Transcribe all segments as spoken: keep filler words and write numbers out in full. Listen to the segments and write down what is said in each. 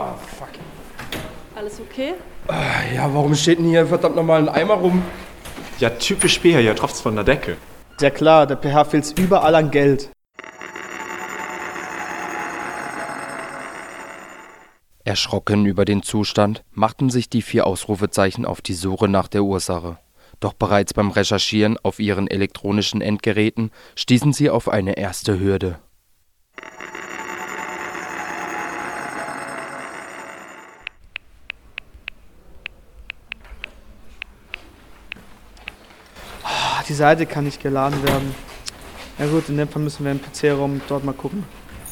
Oh, fuck. Alles okay? Ja, warum steht denn hier verdammt nochmal ein Eimer rum? Ja, typisch Speer, hier tropft's von der Decke. Ja klar, der pH fehlt's überall an Geld. Erschrocken über den Zustand machten sich die vier Ausrufezeichen auf die Suche nach der Ursache. Doch bereits beim Recherchieren auf ihren elektronischen Endgeräten stießen sie auf eine erste Hürde. Ah, die Seite kann nicht geladen werden. Ja gut, in dem Fall müssen wir im P C-Raum dort mal gucken.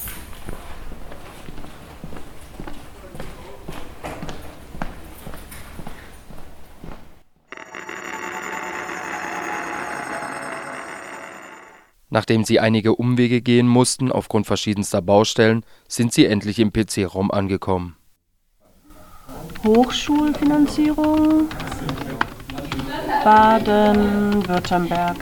Nachdem sie einige Umwege gehen mussten aufgrund verschiedenster Baustellen, sind sie endlich im P C-Raum angekommen. Hochschulfinanzierung Baden-Württemberg.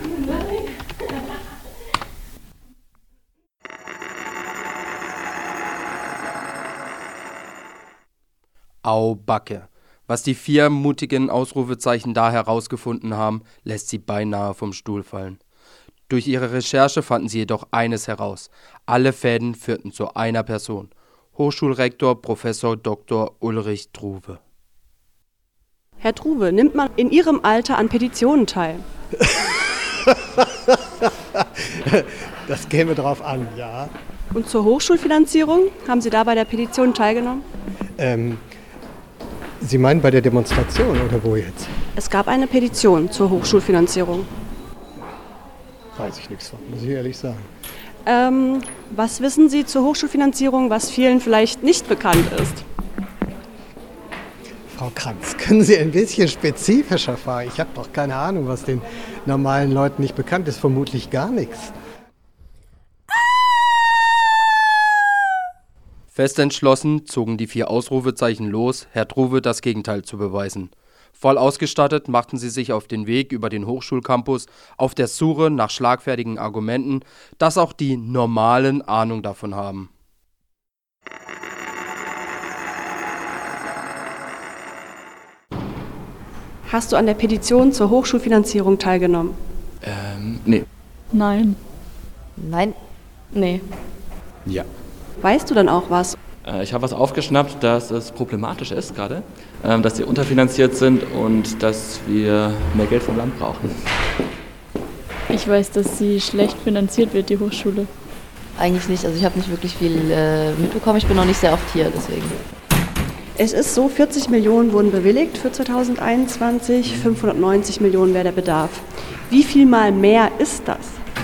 Au Backe. Was die vier mutigen Ausrufezeichen da herausgefunden haben, lässt sie beinahe vom Stuhl fallen. Durch ihre Recherche fanden sie jedoch eines heraus. Alle Fäden führten zu einer Person. Hochschulrektor Professor Doktor Ulrich Truwe. Herr Truwe, nimmt man in Ihrem Alter an Petitionen teil? Das käme drauf an, ja. Und zur Hochschulfinanzierung? Haben Sie da bei der Petition teilgenommen? Ähm, Sie meinen bei der Demonstration oder wo jetzt? Es gab eine Petition zur Hochschulfinanzierung. Weiß ich nichts von, muss ich ehrlich sagen. Ähm, was wissen Sie zur Hochschulfinanzierung, was vielen vielleicht nicht bekannt ist? Frau Kranz, können Sie ein bisschen spezifischer fahren? Ich habe doch keine Ahnung, was den normalen Leuten nicht bekannt ist. Vermutlich gar nichts. Fest entschlossen zogen die vier Ausrufezeichen los, Herr Truwe das Gegenteil zu beweisen. Voll ausgestattet machten sie sich auf den Weg über den Hochschulcampus auf der Suche nach schlagfertigen Argumenten, dass auch die Normalen Ahnung davon haben. Hast du an der Petition zur Hochschulfinanzierung teilgenommen? Ähm, nee. Nein. Nein. Nee. Ja. Weißt du dann auch was? Äh, ich habe was aufgeschnappt, dass es problematisch ist gerade, ähm, dass sie unterfinanziert sind und dass wir mehr Geld vom Land brauchen. Ich weiß, dass sie schlecht finanziert wird, die Hochschule. Eigentlich nicht, also ich habe nicht wirklich viel äh, mitbekommen, ich bin noch nicht sehr oft hier, deswegen. Es ist so, vierzig Millionen wurden bewilligt für zweitausendeinundzwanzig, fünfhundertneunzig Millionen wäre der Bedarf. Wie viel mal mehr ist das?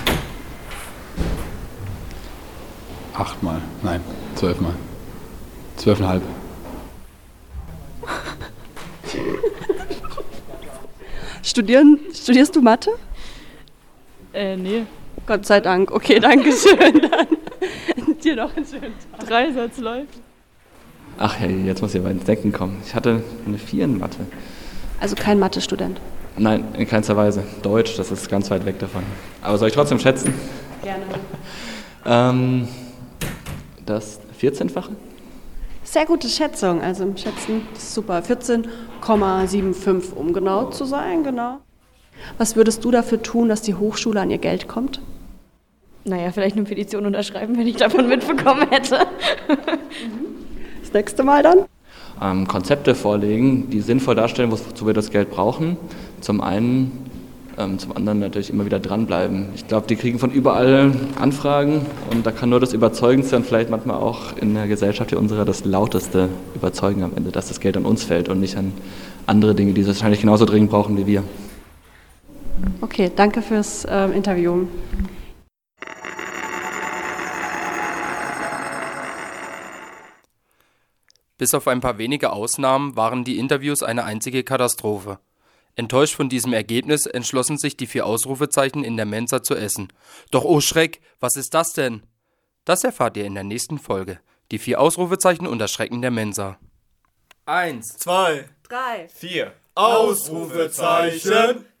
Achtmal, nein, zwölfmal. Zwölfeinhalb. Studieren, studierst du Mathe? Äh, nee. Gott sei Dank. Okay, danke schön. Dann dir noch einen schönen Tag. Dreisatz läuft. Ach hey, jetzt muss ich aber ins Denken kommen. Ich hatte eine vier in Mathe. Also kein Mathe-Student? Nein, in keinster Weise. Deutsch, das ist ganz weit weg davon. Aber soll ich trotzdem schätzen? Gerne. ähm, das vierzehnfache? Sehr gute Schätzung, also im Schätzen, das ist super. vierzehn Komma fünfundsiebzig, um genau zu sein, genau. Was würdest du dafür tun, dass die Hochschule an ihr Geld kommt? Naja, vielleicht eine Petition unterschreiben, wenn ich davon mitbekommen hätte. Das nächste Mal dann? Ähm, Konzepte vorlegen, die sinnvoll darstellen, wozu wir das Geld brauchen. Zum einen, ähm, zum anderen natürlich immer wieder dranbleiben. Ich glaube, die kriegen von überall Anfragen und da kann nur das Überzeugendste und vielleicht manchmal auch in der Gesellschaft wie unserer das Lauteste überzeugen am Ende, dass das Geld an uns fällt und nicht an andere Dinge, die es wahrscheinlich genauso dringend brauchen wie wir. Okay, danke fürs äh, Interview. Bis auf ein paar wenige Ausnahmen waren die Interviews eine einzige Katastrophe. Enttäuscht von diesem Ergebnis entschlossen sich die vier Ausrufezeichen in der Mensa zu essen. Doch oh Schreck, was ist das denn? Das erfahrt ihr in der nächsten Folge. Die vier Ausrufezeichen und das Schrecken der Mensa. Eins, Zwei, drei, vier. Ausrufezeichen.